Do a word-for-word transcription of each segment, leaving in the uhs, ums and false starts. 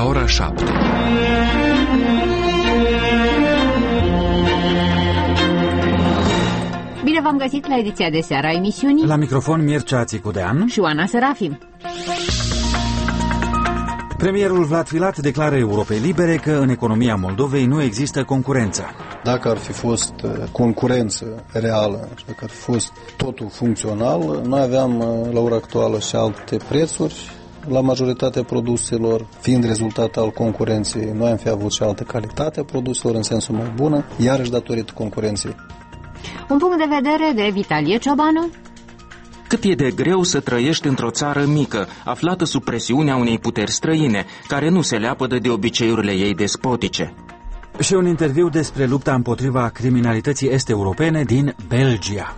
ora șapte. Bine v-am găsit la ediția de seară a emisiunii. La microfon Mircea Țicudean și Oana Serafim. Premierul Vlad Filat declară Europei Libere că în economia Moldovei nu există concurență. Dacă ar fi fost concurență reală și dacă ar fi fost totul funcțional, noi aveam la ora actuală și alte prețuri la majoritatea produselor, fiind rezultat al concurenței, noi am fi avut și altă calitate a produselor în sensul mai bună, iarăși datorită concurenței. Un punct de vedere de Vitalie Ciobanu. Cât e de greu să trăiești într-o țară mică, aflată sub presiunea unei puteri străine, care nu se leapădă de obiceiurile ei despotice. Și un interviu despre lupta împotriva criminalității est-europene din Belgia.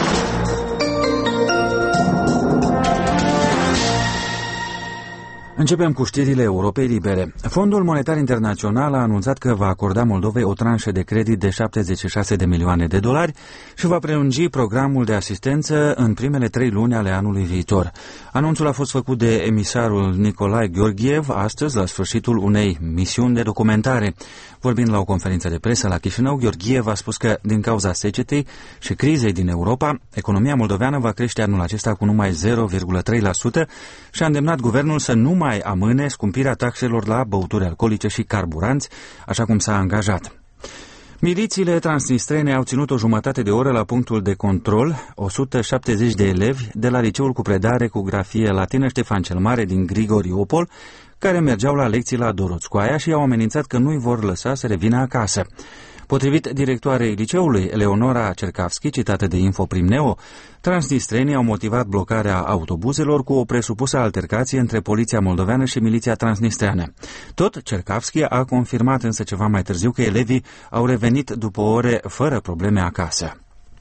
Începem cu știrile Europei Libere. Fondul Monetar Internațional a anunțat că va acorda Moldovei o tranșă de credit de șaptezeci și șase de milioane de dolari și va prelungi programul de asistență în primele trei luni ale anului viitor. Anunțul a fost făcut de emisarul Nicolae Gheorghiev astăzi, la sfârșitul unei misiuni de documentare. Vorbind la o conferință de presă la Chișinău, Gheorghiev a spus că, din cauza secetei și crizei din Europa, economia moldoveană va crește anul acesta cu numai zero virgulă trei la sută și a îndemnat guvernul să nu mai amâne scumpirea taxelor la băuturi alcoolice și carburanți, așa cum s-a angajat. Milițiile transnistrene au ținut o jumătate de oră la punctul de control o sută șaptezeci de elevi de la liceul cu predare cu grafie latină Ștefan cel Mare din Grigoriopol, care mergeau la lecții la Doroțcoaia și i-au amenințat că nu-i vor lăsa să revină acasă. Potrivit directoarei liceului, Eleonora Cercavski, citată de Infoprim-Neo, transnistrenii au motivat blocarea autobuzelor cu o presupusă altercație între poliția moldoveană și miliția transnistreană. Tot Cercavski a confirmat însă ceva mai târziu că elevii au revenit după ore fără probleme acasă.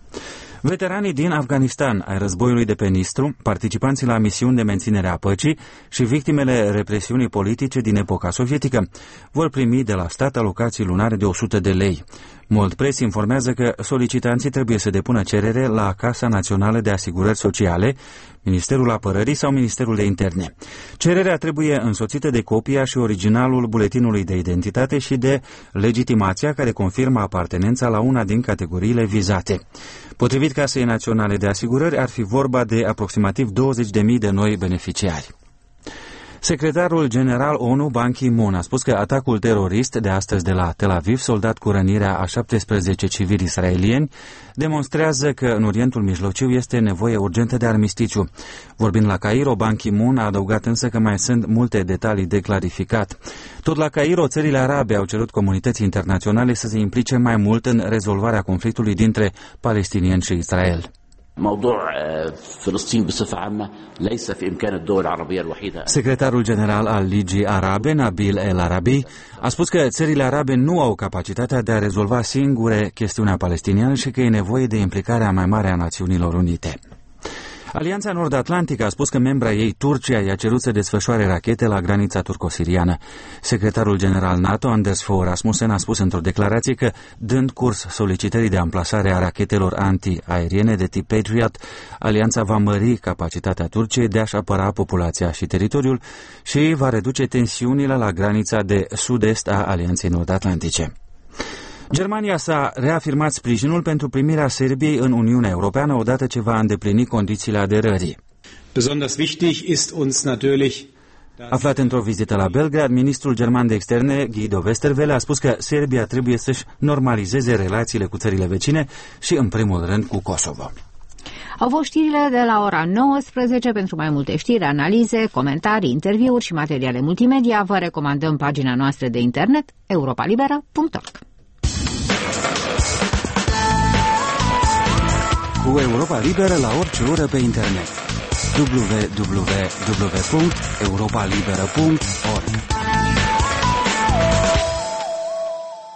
Veteranii din Afganistan ai războiului de pe Nistru, participanții la misiuni de menținere a păcii și victimele represiunii politice din epoca sovietică vor primi de la stat alocații lunare de o sută de lei. Mold Press informează că solicitanții trebuie să depună cerere la Casa Națională de Asigurări Sociale, Ministerul Apărării sau Ministerul de Interne. Cererea trebuie însoțită de copia și originalul buletinului de identitate și de legitimația care confirmă apartenența la una din categoriile vizate. Potrivit Casei Naționale de Asigurări, ar fi vorba de aproximativ douăzeci de mii de noi beneficiari. Secretarul general ONU Ban Ki-moon a spus că atacul terorist de astăzi de la Tel Aviv, soldat cu rănirea a șaptesprezece civili israelieni, demonstrează că în Orientul Mijlociu este nevoie urgentă de armistițiu. Vorbind la Cairo, Ban Ki-moon a adăugat însă că mai sunt multe detalii de clarificat. Tot la Cairo, țările arabe au cerut comunității internaționale să se implice mai mult în rezolvarea conflictului dintre palestinieni și Israel. Secretarul general al Ligii Arabe, Nabil El Arabi, a spus că țările arabe nu au capacitatea de a rezolva singure chestiunea palestiniană și că e nevoie de implicarea mai mare a Națiunilor Unite. Alianța Nord-Atlantică a spus că membra ei, Turcia, i-a cerut să desfășoare rachete la granița turco-siriană. Secretarul general NATO, Anders Fogh Rasmussen, a spus într-o declarație că, dând curs solicitării de amplasare a rachetelor anti-aeriene de tip Patriot, alianța va mări capacitatea Turciei de a-și apăra populația și teritoriul și va reduce tensiunile la granița de sud-est a Alianței Nord-Atlantice. Germania s-a reafirmat sprijinul pentru primirea Serbiei în Uniunea Europeană odată ce va îndeplini condițiile aderării. Besonders wichtig ist uns natürlich. Aflat într-o vizită la Belgrad, ministrul german de externe, Guido Westerwelle, a spus că Serbia trebuie să-și normalizeze relațiile cu țările vecine și, în primul rând, cu Kosovo. Au fost știrile de la ora nouăsprezece. Pentru mai multe știri, analize, comentarii, interviuri și materiale multimedia, vă recomandăm pagina noastră de internet europa liberă punct org. Cu Europa Liberă la orice oră pe internet. w w w punct europa liberă punct org.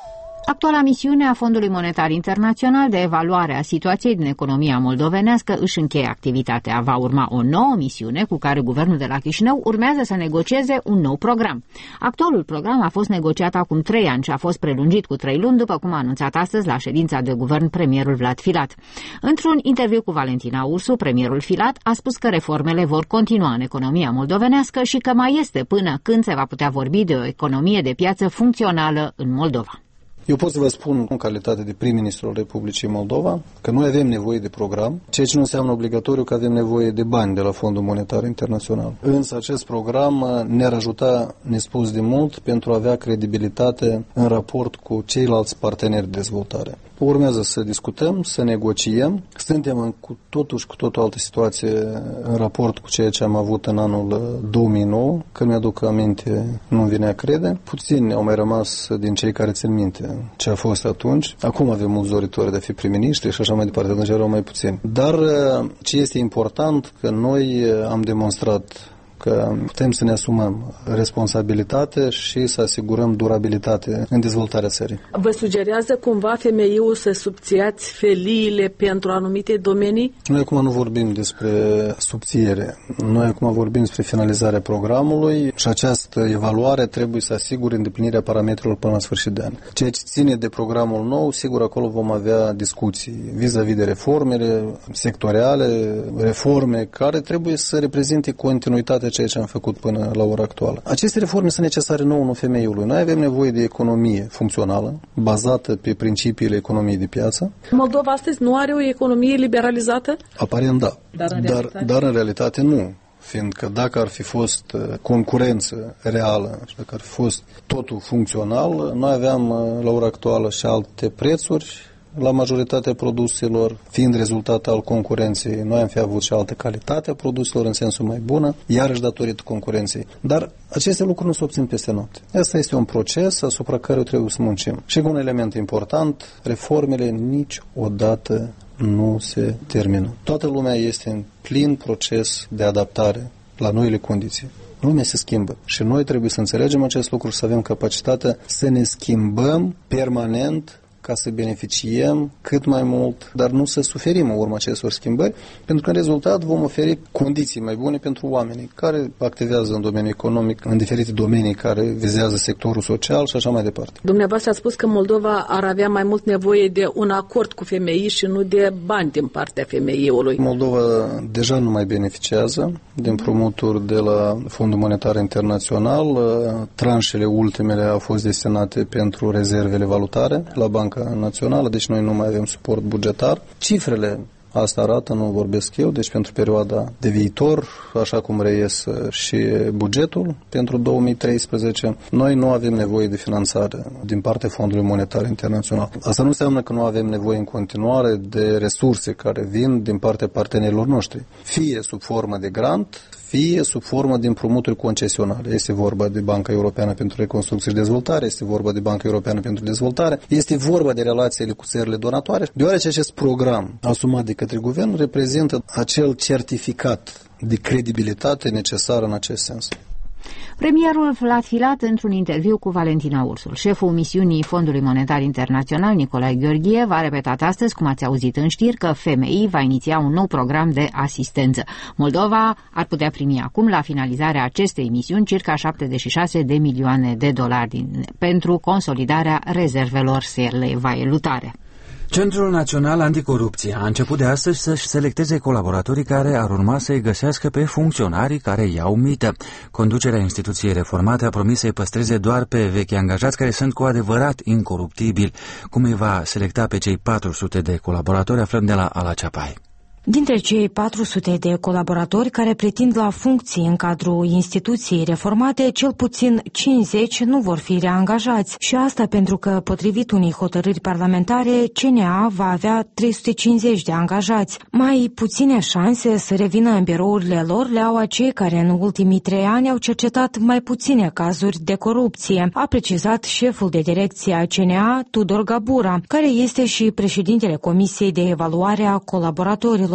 Actuala misiune a Fondului Monetar Internațional de evaluare a situației din economia moldovenească își încheie activitatea. Va urma o nouă misiune cu care guvernul de la Chișinău urmează să negocieze un nou program. Actualul program a fost negociat acum trei ani și a fost prelungit cu trei luni, după cum a anunțat astăzi la ședința de guvern premierul Vlad Filat. Într-un interviu cu Valentina Ursu, premierul Filat a spus că reformele vor continua în economia moldovenească și că mai este până când se va putea vorbi de o economie de piață funcțională în Moldova. Eu pot să vă spun, în calitate de prim-ministru al Republicii Moldova, că noi avem nevoie de program, ceea ce nu înseamnă obligatoriu că avem nevoie de bani de la Fondul Monetar Internațional. Însă acest program ne-ar ajuta nespus de mult pentru a avea credibilitate în raport cu ceilalți parteneri de dezvoltare. Urmează să discutăm, să negociem. Suntem în cu totul și cu totul altă situație în raport cu ceea ce am avut în anul două mii nouă, când mi-aduc aminte, nu-mi vine a crede. Puțini au mai rămas din cei care țin minte ce a fost atunci. Acum avem mulți doritori de a fi prim-ministri și așa mai departe, atunci erau mai puțini. Dar ce este important, că noi am demonstrat că putem să ne asumăm responsabilitate și să asigurăm durabilitate în dezvoltarea țării. Vă sugerează cumva femeiul să subțiați feliile pentru anumite domenii? Noi acum nu vorbim despre subțiere. Noi acum vorbim despre finalizarea programului și această evaluare trebuie să asigure îndeplinirea parametrilor până la sfârșit de an. Ceea ce ține de programul nou, sigur acolo vom avea discuții vis-a-vis de reformele sectoriale, reforme care trebuie să reprezinte continuitatea ceea ce am făcut până la ora actuală. Aceste reforme sunt necesare nouă în femeiului. Noi avem nevoie de economie funcțională, bazată pe principiile economiei de piață. Moldova astăzi nu are o economie liberalizată? Aparent da, dar în, dar, realitate? dar în realitate nu. Fiindcă dacă ar fi fost concurență reală și dacă ar fi fost totul funcțional, noi aveam la ora actuală și alte prețuri la majoritatea produselor, fiind rezultat al concurenței, noi am fi avut și altă calitate a produselor în sensul mai bună, iarăși datorită concurenței. Dar aceste lucruri nu se obțin peste noapte. Asta este un proces asupra care trebuie să muncim. Și un element important, reformele niciodată nu se termină. Toată lumea este în plin proces de adaptare la noile condiții. Lumea se schimbă și noi trebuie să înțelegem acest lucru și să avem capacitatea să ne schimbăm permanent ca să beneficiem cât mai mult, dar nu să suferim în urma acestor schimbări, pentru că în rezultat vom oferi condiții mai bune pentru oamenii care activează în domeniul economic, în diferite domenii care vizează sectorul social și așa mai departe. Dumneavoastră a spus că Moldova ar avea mai mult nevoie de un acord cu femeii și nu de bani din partea femeiului. Moldova deja nu mai beneficiază de împrumuturi de la Fondul Monetar Internațional. Tranșele ultimele au fost destinate pentru rezervele valutare la Banca Națională, deci noi nu mai avem suport bugetar. Cifrele asta arată, nu vorbesc eu, deci pentru perioada de viitor, așa cum reies și bugetul pentru două mii treisprezece, noi nu avem nevoie de finanțare din partea Fondului Monetar Internațional. Asta nu înseamnă că nu avem nevoie în continuare de resurse care vin din partea partenerilor noștri, fie sub formă de grant, fie sub formă de împrumuturi concesionale. Este vorba de Banca Europeană pentru Reconstrucție și Dezvoltare, este vorba de Banca Europeană pentru Dezvoltare, este vorba de relațiile cu țările donatoare, deoarece acest program asumat de către guvern reprezintă acel certificat de credibilitate necesară în acest sens. Premierul Vlad Filat într-un interviu cu Valentina Ursul. Șeful misiunii Fondului Monetar Internațional, Nicolae Gheorghieva, a repetat astăzi, cum ați auzit în știri, că F M I va iniția un nou program de asistență. Moldova ar putea primi acum, la finalizarea acestei misiuni, circa șaptezeci și șase de milioane de dolari din, pentru consolidarea rezervelor sale valutare. Centrul Național Anticorupție a început de astăzi să-și selecteze colaboratorii care ar urma să-i găsească pe funcționarii care iau mită. Conducerea instituției reformate a promis să-i păstreze doar pe vechi angajați care sunt cu adevărat incoruptibili. Cum îi va selecta pe cei patru sute de colaboratori, aflăm de la Ala Ceapai. Dintre cei patru sute de colaboratori care pretind la funcții în cadrul instituției reformate, cel puțin cincizeci nu vor fi reangajați. Și asta pentru că, potrivit unei hotărâri parlamentare, C N A va avea trei sute cincizeci de angajați. Mai puține șanse să revină în birourile lor le au acei care în ultimii trei ani au cercetat mai puține cazuri de corupție, a precizat șeful de direcție a C N A, Tudor Gabura, care este și președintele Comisiei de Evaluare a Colaboratorilor.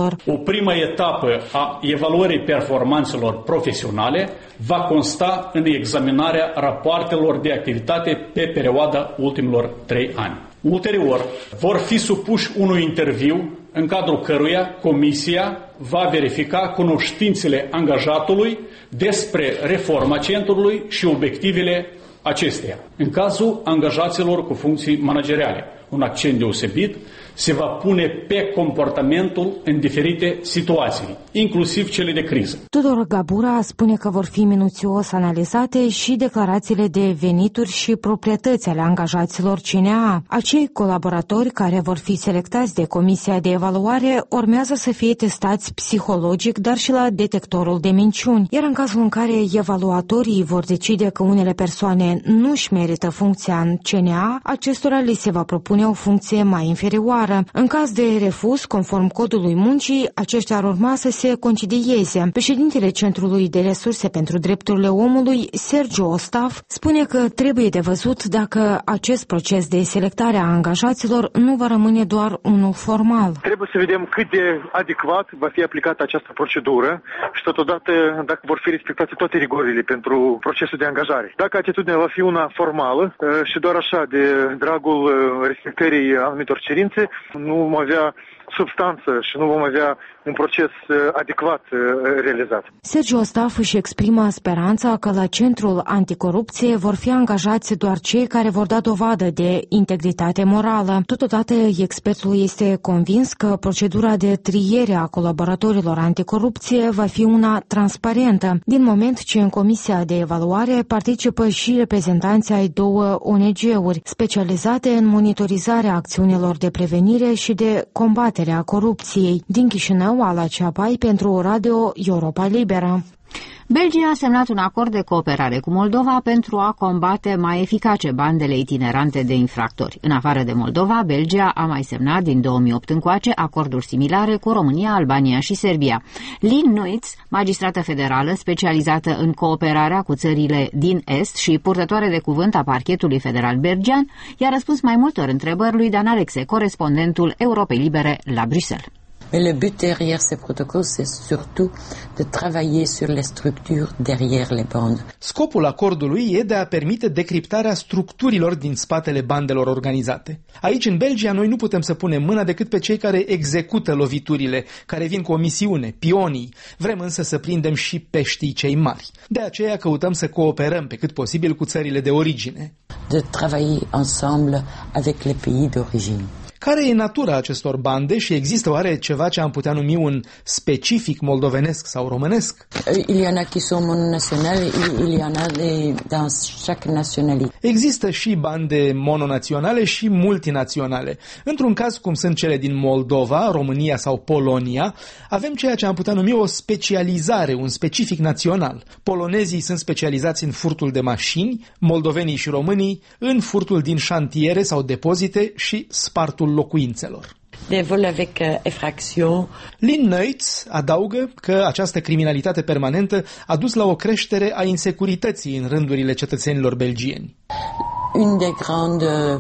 angajaților. O primă etapă a evaluării performanțelor profesionale va consta în examinarea rapoartelor de activitate pe perioada ultimilor trei ani. Ulterior, vor fi supuși unui interviu în cadrul căruia Comisia va verifica cunoștințele angajatului despre reforma centrului și obiectivele acesteia. În cazul angajaților cu funcții manageriale, un accent deosebit se va pune pe comportamentul în diferite situații, inclusiv cele de criză. Tudor Gabura spune că vor fi minuțios analizate și declarațiile de venituri și proprietăți ale angajaților C N A. Acei colaboratori care vor fi selectați de Comisia de Evaluare urmează să fie testați psihologic, dar și la detectorul de minciuni, iar în cazul în care evaluatorii vor decide că unele persoane nu își merită funcția în C N A, acestora li se va propune o funcție mai inferioară. În caz de refuz, conform codului muncii, aceștia ar urma să se concedieze. Președintele Centrului de Resurse pentru Drepturile Omului, Sergiu Ostaf, spune că trebuie de văzut dacă acest proces de selectare a angajaților nu va rămâne doar unul formal. Trebuie să vedem cât de adecvat va fi aplicată această procedură și totodată dacă vor fi respectate toate rigorile pentru procesul de angajare. Dacă atitudinea va fi una formală și doar așa de dragul respectării anumitor cerințe, nu vom avea substanță și nu vom avea un proces adecvat realizat. Sergiu Ostaf își exprimă speranța că la Centrul Anticorupție vor fi angajați doar cei care vor da dovadă de integritate morală. Totodată, expertul este convins că procedura de triere a colaboratorilor anticorupție va fi una transparentă, din moment ce în Comisia de Evaluare participă și reprezentanții ai două O N G-uri specializate în monitorizarea acțiunilor de prevenire și de combatere a corupției. Din Chișinău, Ala Ceapai pentru Radio Europa Liberă. Belgia a semnat un acord de cooperare cu Moldova pentru a combate mai eficace bandele itinerante de infractori. În afară de Moldova, Belgia a mai semnat din două mii opt încoace acorduri similare cu România, Albania și Serbia. Lynn Nuitz, magistrată federală specializată în cooperarea cu țările din Est și purtătoare de cuvânt a parchetului federal belgian, i-a răspuns mai multor întrebări lui Dan Alexe, corespondentul Europei Libere la Bruxelles. Mais le but derrière ces protocoles, c'est surtout de travailler sur les structures derrière les bandes. Scopul acordului e de a permite decriptarea structurilor din spatele bandelor organizate. Aici, în Belgia, noi nu putem să punem mâna decât pe cei care execută loviturile, care vin cu o misiune, pionii. Vrem însă să prindem și peștii cei mari. De aceea căutăm să cooperăm pe cât posibil cu țările de origine. De travailler ensemble avec les pays d'origine. Care e natura acestor bande și există oare ceva ce am putea numi un specific moldovenesc sau românesc? Il y en a qui sont mononationales, il y en a dans chaque nationalité. Există și bande mononaționale și multinaționale. Într-un caz cum sunt cele din Moldova, România sau Polonia, avem ceea ce am putea numi o specializare, un specific național. Polonezii sunt specializați în furtul de mașini, moldovenii și românii în furtul din șantiere sau depozite și spartul locuințelor. De vol avec effraction. Lynn Nuitz adaugă că această criminalitate permanentă a dus la o creștere a insecurității în rândurile cetățenilor belgieni. Une des grandes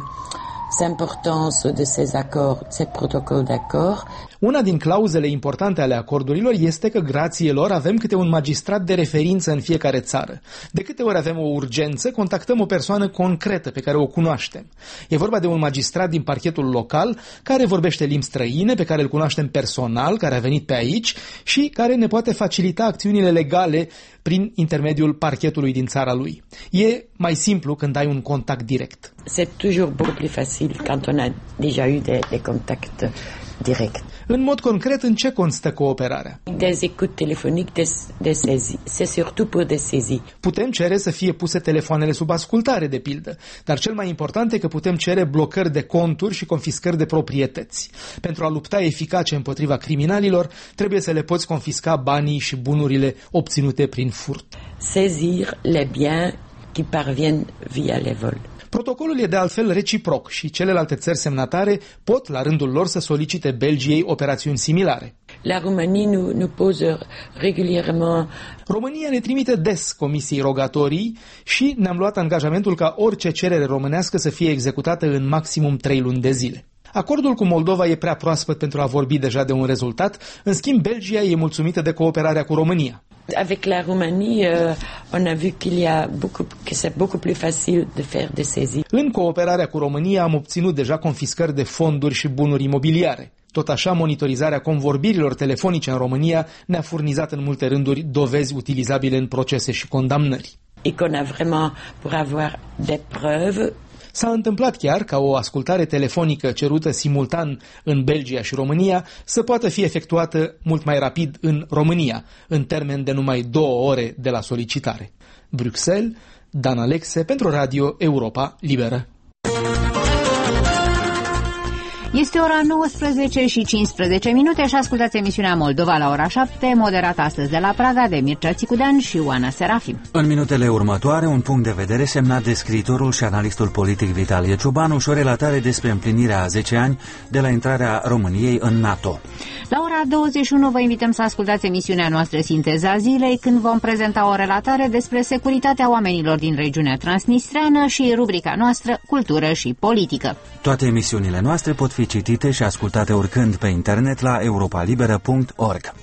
importances de ces accords, ces protocoles d'accord. Una din clauzele importante ale acordurilor este că grație lor avem câte un magistrat de referință în fiecare țară. De câte ori avem o urgență, contactăm o persoană concretă pe care o cunoaștem. E vorba de un magistrat din parchetul local care vorbește limbi străine, pe care îl cunoaștem personal, care a venit pe aici și care ne poate facilita acțiunile legale prin intermediul parchetului din țara lui. E mai simplu când ai un contact direct. C'est toujours beaucoup plus facile quand on a déjà eu des, des contacts direct. În mod concret, în ce constă cooperarea? Des écoutes téléphoniques, des, des saisies. C'est surtout pour des saisies. Putem cere să fie puse telefoanele sub ascultare, de pildă, dar cel mai important e că putem cere blocări de conturi și confiscări de proprietăți. Pentru a lupta eficace împotriva criminalilor, trebuie să le poți confisca banii și bunurile obținute prin furt. Saisir les biens qui parviennent via les vols. Protocolul e de altfel reciproc și celelalte țări semnatare pot, la rândul lor, să solicite Belgiei operațiuni similare. La Roumanie nous, nous pose régulièrement. România ne trimite des comisii rogatorii și ne-am luat angajamentul ca orice cerere românească să fie executată în maximum trei luni de zile. Acordul cu Moldova e prea proaspăt pentru a vorbi deja de un rezultat, în schimb Belgia e mulțumită de cooperarea cu România. Avec la Roumanie, euh, on a vu qu'il y a beaucoup, que c'est beaucoup plus facile de faire des saisies. În cooperarea cu România am obținut deja confiscări de fonduri și bunuri imobiliare. Tot așa, monitorizarea convorbirilor telefonice în România ne-a furnizat în multe rânduri dovezi utilizabile în procese și condamnări. Et qu'on a vraiment pour avoir des preuves. S-a întâmplat chiar ca o ascultare telefonică cerută simultan în Belgia și România să poată fi efectuată mult mai rapid în România, în termen de numai două ore de la solicitare. Bruxelles, Dan Alexe pentru Radio Europa Liberă. Este ora nouăsprezece și cincisprezece minute și ascultați emisiunea Moldova la ora șapte, moderată astăzi de la Praga de Mircea Țicudean și Oana Serafim. În minutele următoare, un punct de vedere semnat de scriitorul și analistul politic Vitalie Ciubanu și o relatare despre împlinirea a zece ani de la intrarea României în NATO. La ora douăzeci și unu vă invităm să ascultați emisiunea noastră Sinteza Zilei, când vom prezenta o relatare despre securitatea oamenilor din regiunea transnistreană și rubrica noastră Cultură și Politică. Toate emisiunile noastre pot fi citite și ascultate oricând pe internet la europalibera punct org.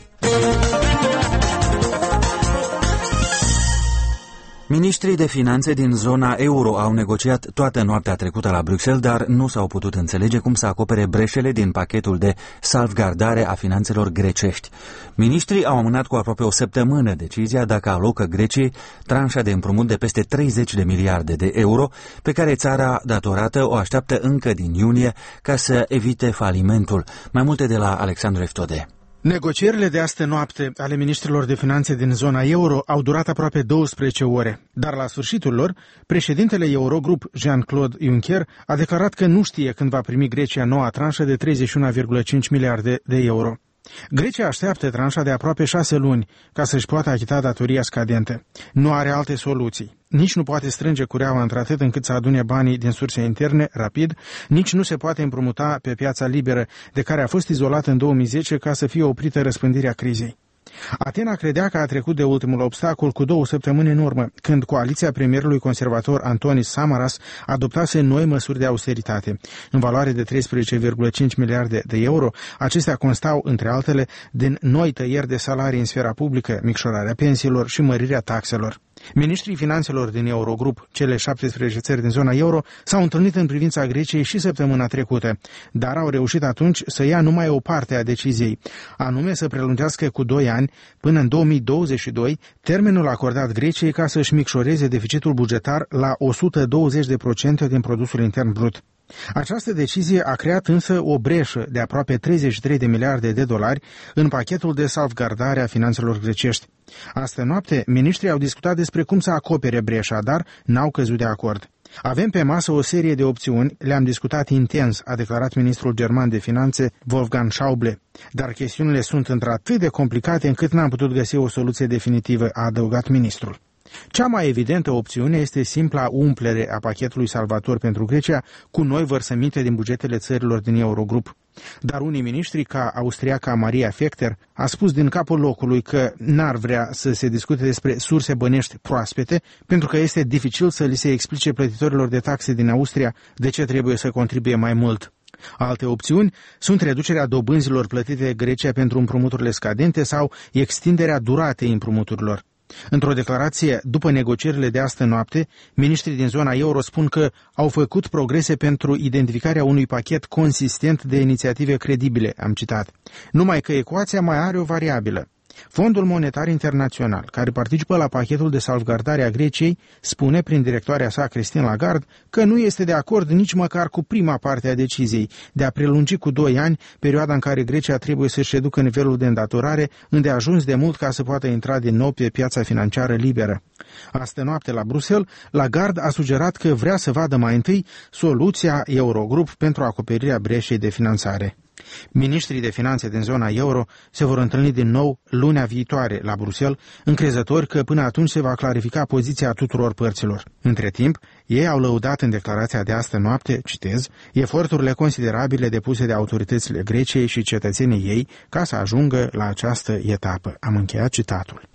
Ministrii de finanțe din zona euro au negociat toată noaptea trecută la Bruxelles, dar nu s-au putut înțelege cum să acopere breșele din pachetul de salvgardare a finanțelor grecești. Ministrii au amânat cu aproape o săptămână decizia dacă alocă Greciei tranșa de împrumut de peste treizeci de miliarde de euro, pe care țara datorată o așteaptă încă din iunie ca să evite falimentul. Mai multe de la Alexandru Eftode. Negocierile de astă noapte ale ministrilor de finanțe din zona euro au durat aproape douăsprezece ore, dar la sfârșitul lor, președintele Eurogrup, Jean-Claude Juncker, a declarat că nu știe când va primi Grecia noua tranșă de treizeci și unu virgulă cinci miliarde de euro. Grecia așteaptă tranșa de aproape șase luni ca să-și poată achita datoria scadentă. Nu are alte soluții. Nici nu poate strânge cureaua într-atât încât să adune banii din surse interne rapid, nici nu se poate împrumuta pe piața liberă, de care a fost izolată în două mii zece ca să fie oprită răspândirea crizei. Atena credea că a trecut de ultimul obstacol cu două săptămâni în urmă, când coaliția premierului conservator Antonis Samaras adoptase noi măsuri de austeritate. În valoare de treisprezece virgulă cinci miliarde de euro, acestea constau, între altele, din noi tăieri de salarii în sfera publică, micșorarea pensiilor și mărirea taxelor. Ministrii finanțelor din Eurogrup, cele șaptesprezece țări din zona euro, s-au întâlnit în privința Greciei și săptămâna trecută, dar au reușit atunci să ia numai o parte a deciziei, anume să prelungească cu doi ani, până în două mii douăzeci și doi, termenul acordat Greciei ca să-și micșoreze deficitul bugetar la o sută douăzeci de procente din produsul intern brut. Această decizie a creat însă o breșă de aproape treizeci și trei de miliarde de dolari în pachetul de salvgardare a finanțelor grecești. Astă noapte, ministrii au discutat despre cum să acopere breșa, dar n-au căzut de acord. Avem pe masă o serie de opțiuni, le-am discutat intens, a declarat ministrul german de finanțe Wolfgang Schäuble, dar chestiunile sunt într-atât de complicate încât n-am putut găsi o soluție definitivă, a adăugat ministrul. Cea mai evidentă opțiune este simpla umplere a pachetului salvator pentru Grecia cu noi vărsăminte din bugetele țărilor din Eurogrup. Dar unii miniștri, ca austriaca Maria Fechter, a spus din capul locului că n-ar vrea să se discute despre surse bănești proaspete, pentru că este dificil să li se explice plătitorilor de taxe din Austria de ce trebuie să contribuie mai mult. Alte opțiuni sunt reducerea dobânzilor plătite de Grecia pentru împrumuturile scadente sau extinderea duratei împrumuturilor. Într-o declarație după negocierile de astă noapte, miniștrii din zona euro spun că au făcut progrese pentru identificarea unui pachet consistent de inițiative credibile, am citat. Numai că ecuația mai are o variabilă. Fondul Monetar Internațional, care participă la pachetul de salvgardare a Greciei, spune prin directoarea sa Christine Lagarde că nu este de acord nici măcar cu prima parte a deciziei de a prelungi cu doi ani perioada în care Grecia trebuie să-și reducă nivelul de îndatorare îndeajuns de mult ca să poată intra din nou pe piața financiară liberă. Astă noapte la Bruxelles, Lagarde a sugerat că vrea să vadă mai întâi soluția Eurogrup pentru acoperirea breșei de finanțare. Ministrii de finanțe din zona euro se vor întâlni din nou lunea viitoare la Bruxelles, încrezători că până atunci se va clarifica poziția tuturor părților. Între timp, ei au lăudat în declarația de astă noapte, citez, eforturile considerabile depuse de autoritățile Greciei și cetățenii ei ca să ajungă la această etapă. Am încheiat citatul.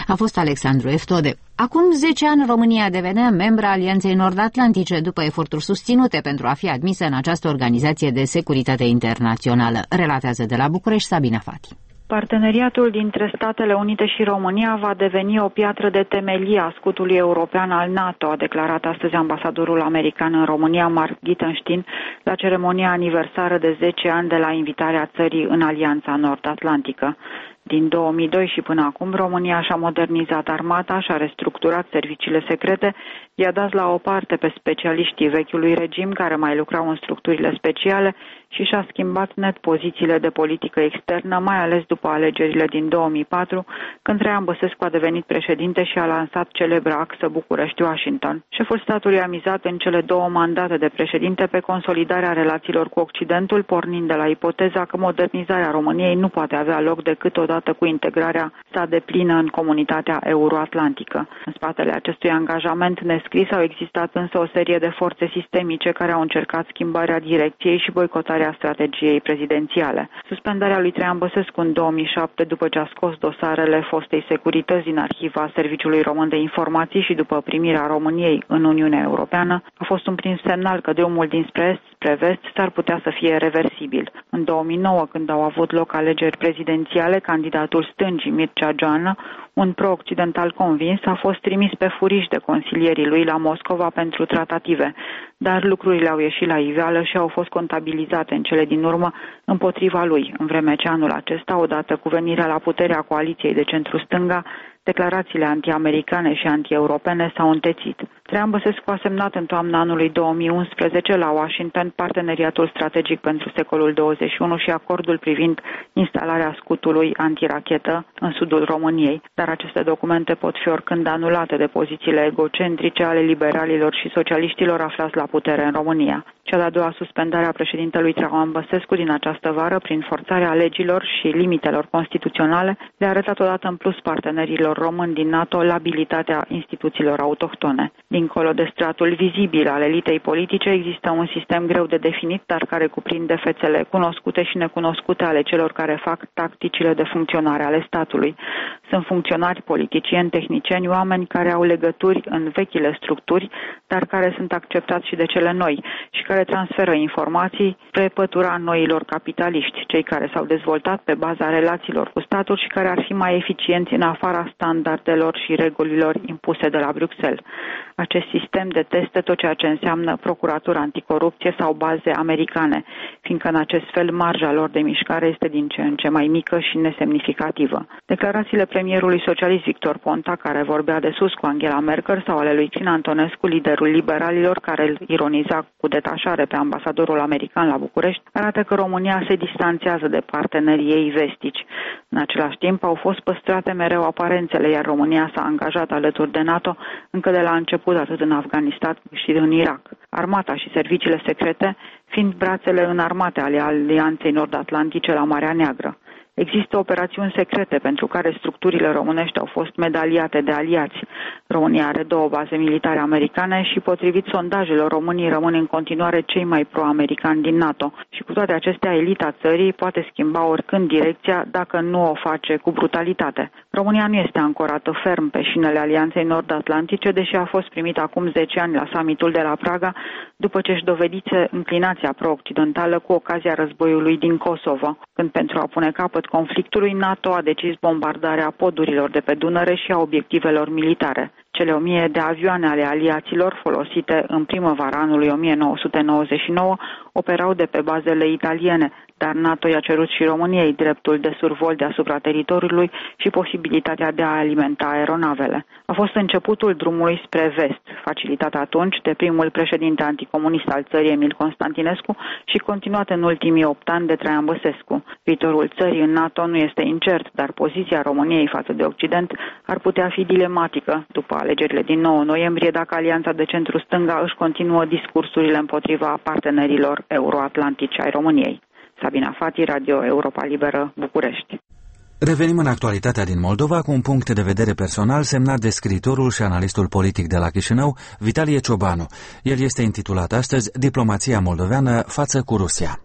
A fost Alexandru Eftode. Acum zece ani România devenea membra Alianței Nord-Atlantice după eforturi susținute pentru a fi admisă în această organizație de securitate internațională, relatează de la București Sabina Fati. Parteneriatul dintre Statele Unite și România va deveni o piatră de temelie a scutului european al NATO, a declarat astăzi ambasadorul american în România, Mark Gittenstein, la ceremonia aniversară de zece ani de la invitarea țării în Alianța Nord-Atlantică. Din două mii doi și până acum, România și-a modernizat armata, și-a restructurat serviciile secrete, i-a dat la o parte pe specialiștii vechiului regim care mai lucrau în structurile speciale și și-a schimbat net pozițiile de politică externă, mai ales după alegerile din două mii patru, când Traian Băsescu a devenit președinte și a lansat celebra axă București-Washington. Șeful statului a mizat în cele două mandate de președinte pe consolidarea relațiilor cu Occidentul, pornind de la ipoteza că modernizarea României nu poate avea loc decât odată cu integrarea sa deplină în comunitatea euroatlantică. În spatele acestui angajament nescris au existat însă o serie de forțe sistemice care au încercat schimbarea direcției și boicotarea strategiei prezidențiale. Suspendarea lui Traian Băsescu în două mii șapte, după ce a scos dosarele fostei securități din arhiva Serviciului Român de Informații și după primirea României în Uniunea Europeană, a fost un prim semnal că drumul dinspre est spre vest s-ar putea să fie reversibil. În două mii nouă, când au avut loc alegeri prezidențiale, candidatul stângii Mircea Joană, un pro-occidental convins, a fost trimis pe furiș de consilierii lui la Moscova pentru tratative, dar lucrurile au ieșit la iveală și au fost contabilizate în cele din urmă împotriva lui, în vreme ce anul acesta, odată cu venirea la putere a coaliției de centru-stânga, declarațiile anti-americane și anti-europene s-au întețit. Traian Băsescu a semnat în toamna anului două mii unsprezece la Washington Parteneriatul Strategic pentru secolul douăzeci și unu și acordul privind instalarea scutului antirachetă în sudul României, dar aceste documente pot fi oricând anulate de pozițiile egocentrice ale liberalilor și socialiștilor aflați la putere în România. Cea de-a doua suspendare a președintelui Traian Băsescu din această vară, prin forțarea legilor și limitelor constituționale, le-a arătat odată în plus partenerilor români din NATO labilitatea instituțiilor autohtone. Dincolo de stratul vizibil al elitei politice, există un sistem greu de definit, dar care cuprinde fețele cunoscute și necunoscute ale celor care fac tacticile de funcționare ale statului. Sunt funcționari, politicieni, tehnicieni, oameni care au legături în vechile structuri, dar care sunt acceptați și de cele noi și care transferă informații spre pătura noilor capitaliști, cei care s-au dezvoltat pe baza relațiilor cu statul și care ar fi mai eficienți în afara standardelor și regulilor impuse de la Bruxelles. Acest sistem detestă tot ceea ce înseamnă procuratură anticorupție sau baze americane, fiindcă în acest fel marja lor de mișcare este din ce în ce mai mică și nesemnificativă. Declarațiile premierului socialist Victor Ponta, care vorbea de sus cu Angela Merkel, sau ale lui Crin Antonescu, liderul liberalilor, care îl ironiza cu detașare pe ambasadorul american la București, arată că România se distanțează de partenerii ei vestici. În același timp au fost păstrate mereu aparențele, iar România s-a angajat alături de NATO încă de la început, atât în Afganistan cât și în Irak. Armata și serviciile secrete fiind brațele înarmate ale Alianței Nord-Atlantice la Marea Neagră. Există operațiuni secrete pentru care structurile românești au fost medaliate de aliați. România are două baze militare americane și, potrivit sondajelor, românii rămân în continuare cei mai pro-americani din NATO. Și cu toate acestea, elita țării poate schimba oricând direcția dacă nu o face cu brutalitate. România nu este ancorată ferm pe șinele Alianței Nord-Atlantice, deși a fost primită acum zece ani la summitul de la Praga, după ce își dovedise înclinația pro-occidentală cu ocazia războiului din Kosovo, când pentru a pune capăt conflictului, NATO a decis bombardarea podurilor de pe Dunăre și a obiectivelor militare. Cele o mie de avioane ale aliaților folosite în primăvara anului o mie nouă sute nouăzeci și nouă operau de pe bazele italiene, dar NATO i-a cerut și României dreptul de survol deasupra teritoriului și posibilitatea de a alimenta aeronavele. A fost începutul drumului spre vest, facilitat atunci de primul președinte anticomunist al țării, Emil Constantinescu, și continuat în ultimii opt ani de Traian Băsescu. Viitorul țării în NATO nu este incert, dar poziția României față de Occident ar putea fi dilematică după alegerile din nouă noiembrie, dacă Alianța de centru-stânga își continuă discursurile împotriva partenerilor euroatlantici ai României. Sabina Fati, Radio Europa Liberă, București. Revenim în actualitatea din Moldova cu un punct de vedere personal semnat de scriitorul și analistul politic de la Chișinău, Vitalie Ciobanu. El este intitulat astăzi Diplomația moldoveană față cu Rusia.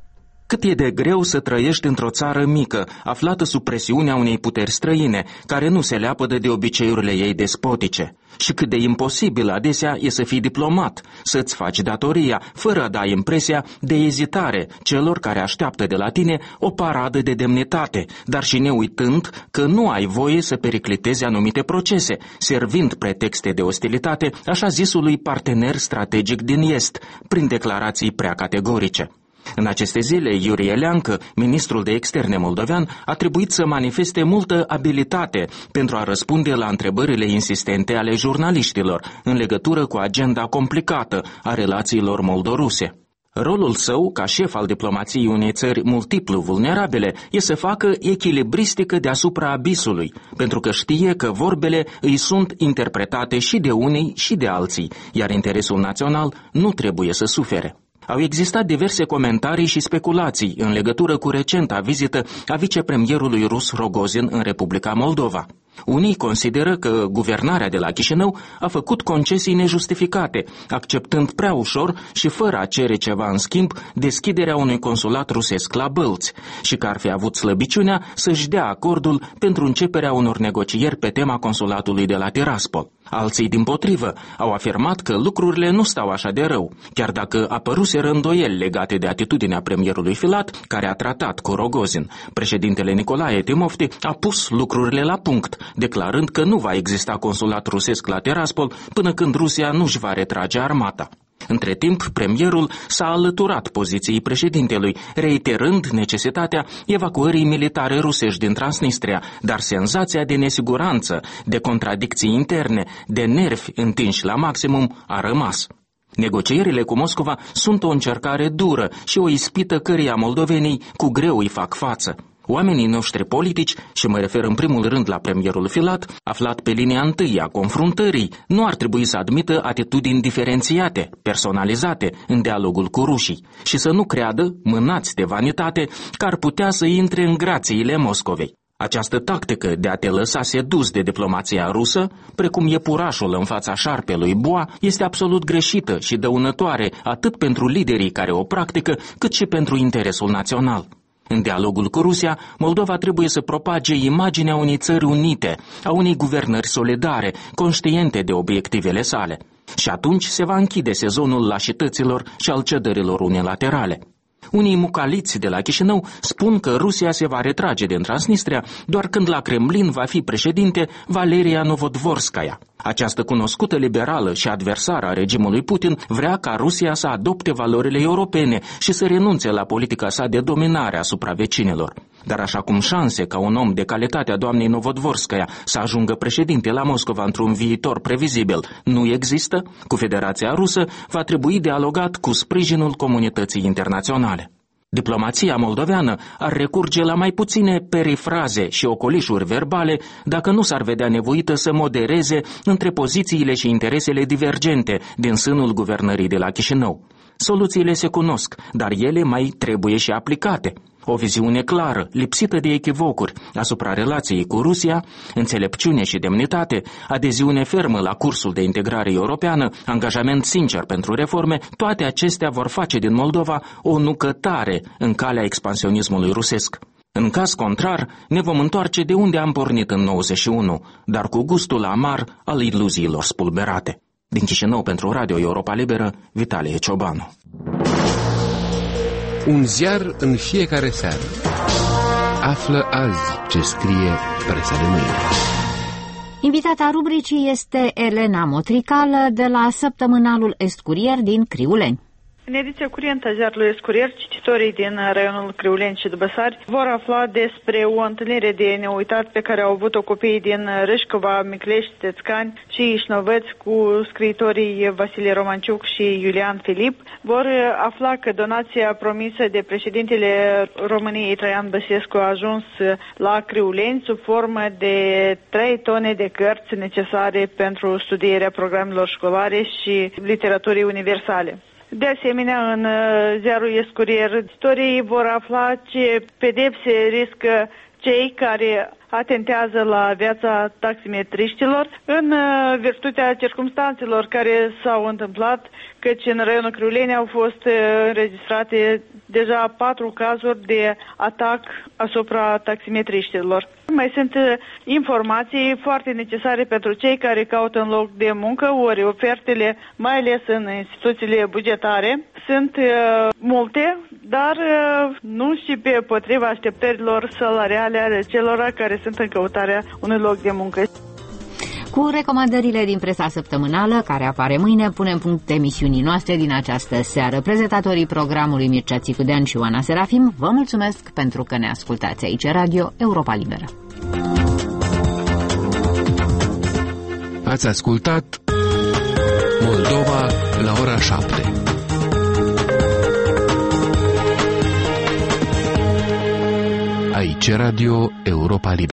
Cât e de greu să trăiești într-o țară mică, aflată sub presiunea unei puteri străine, care nu se leapădă de obiceiurile ei despotice. Și cât de imposibil adesea e să fii diplomat, să-ți faci datoria, fără a da impresia de ezitare celor care așteaptă de la tine o paradă de demnitate, dar și neuitând că nu ai voie să periclitezi anumite procese, servind pretexte de ostilitate așa zisului partener strategic din Est, prin declarații prea categorice. În aceste zile, Iurie Leancă, ministrul de externe moldovean, a trebuit să manifeste multă abilitate pentru a răspunde la întrebările insistente ale jurnaliștilor în legătură cu agenda complicată a relațiilor moldoruse. Rolul său, ca șef al diplomației unei țări multiplu vulnerabile, e să facă echilibristică deasupra abisului, pentru că știe că vorbele îi sunt interpretate și de unii și de alții, iar interesul național nu trebuie să sufere. Au existat diverse comentarii și speculații în legătură cu recenta vizită a vicepremierului rus Rogozin în Republica Moldova. Unii consideră că guvernarea de la Chișinău a făcut concesii nejustificate, acceptând prea ușor și fără a cere ceva în schimb deschiderea unui consulat rusesc la Bălți și că ar fi avut slăbiciunea să-și dea acordul pentru începerea unor negocieri pe tema consulatului de la Tiraspol. Alții, dimpotrivă, au afirmat că lucrurile nu stau așa de rău, chiar dacă apăruseră îndoieli legate de atitudinea premierului Filat, care a tratat cu Rogozin. Președintele Nicolae Timofti a pus lucrurile la punct, declarând că nu va exista consulat rusesc la Tiraspol până când Rusia nu-și va retrage armata. Între timp, premierul s-a alăturat poziției președintelui, reiterând necesitatea evacuării militare rusești din Transnistria, dar senzația de nesiguranță, de contradicții interne, de nervi întinși la maximum a rămas. Negocierile cu Moscova sunt o încercare dură și o ispită căreia moldovenii cu greu îi fac față. Oamenii noștri politici, și mă refer în primul rând la premierul Filat, aflat pe linia întâi a confruntării, nu ar trebui să admită atitudini diferențiate, personalizate în dialogul cu rușii și să nu creadă, mânați de vanitate, că ar putea să intre în grațiile Moscovei. Această tactică de a te lăsa sedus de diplomația rusă, precum iepurașul în fața șarpelui boa, este absolut greșită și dăunătoare atât pentru liderii care o practică, cât și pentru interesul național. În dialogul cu Rusia, Moldova trebuie să propage imaginea unei țări unite, a unei guvernări solidare, conștiente de obiectivele sale. Și atunci se va închide sezonul lașităților și al cedărilor unilaterale. Unii mucaliți de la Chișinău spun că Rusia se va retrage din Transnistria doar când la Kremlin va fi președinte Valeria Novodvorskaya. Această cunoscută liberală și adversară a regimului Putin vrea ca Rusia să adopte valorile europene și să renunțe la politica sa de dominare asupra vecinilor. Dar așa cum șanse ca un om de calitatea doamnei Novodvorskaya să ajungă președinte la Moscova într-un viitor previzibil nu există, cu Federația Rusă va trebui dialogat cu sprijinul comunității internaționale. Diplomația moldoveană ar recurge la mai puține perifraze și ocolișuri verbale dacă nu s-ar vedea nevoită să modereze între pozițiile și interesele divergente din sânul guvernării de la Chișinău. Soluțiile se cunosc, dar ele mai trebuie și aplicate. O viziune clară, lipsită de echivocuri, asupra relației cu Rusia, înțelepciune și demnitate, adeziune fermă la cursul de integrare europeană, angajament sincer pentru reforme, toate acestea vor face din Moldova o nucătare în calea expansionismului rusesc. În caz contrar, ne vom întoarce de unde am pornit în nouăzeci și unu, dar cu gustul amar al iluziilor spulberate. Din Chișinău pentru Radio Europa Liberă, Vitalie Ciobanu. Un ziar în fiecare seară. Află azi ce scrie presa de mâine. Invitata rubricii este Elena Motricală de la săptămânalul Est Curier din Criuleni. În ediția curentă a ziarului Est Curier, cititorii din raionul Criuleni și Dubăsari vor afla despre o întâlnire de neuitat pe care au avut-o copiii din Râșcova, Miclești, Tețcani și Ișnăvăți cu scriitorii Vasile Romanciuc și Iulian Filip. Vor afla că donația promisă de președintele României Traian Băsescu a ajuns la Criuleni sub formă de trei tone de cărți necesare pentru studierea programelor școlare și literaturii universale. De asemenea, în ziarul Est Curier, cititorii vor afla ce pedepse riscă cei care atentează la viața taximetriștilor în virtutea circumstanțelor care s-au întâmplat căci în raionul Criuleni au fost înregistrate deja patru cazuri de atac asupra taximetriștilor. Mai sunt informații foarte necesare pentru cei care caută un loc de muncă, ori ofertele, mai ales în instituțiile bugetare, sunt uh, multe, dar uh, nu și pe potriva așteptărilor salariale ale celor care sunt în căutarea unui loc de muncă. Cu recomandările din presa săptămânală, care apare mâine, punem punct emisiunii noastre din această seară. Prezentatorii programului Mircea Țicudean și Oana Serafim vă mulțumesc pentru că ne ascultați aici, Radio Europa Liberă. Ați ascultat Moldova la ora șapte. Aici, Radio Europa Liberă.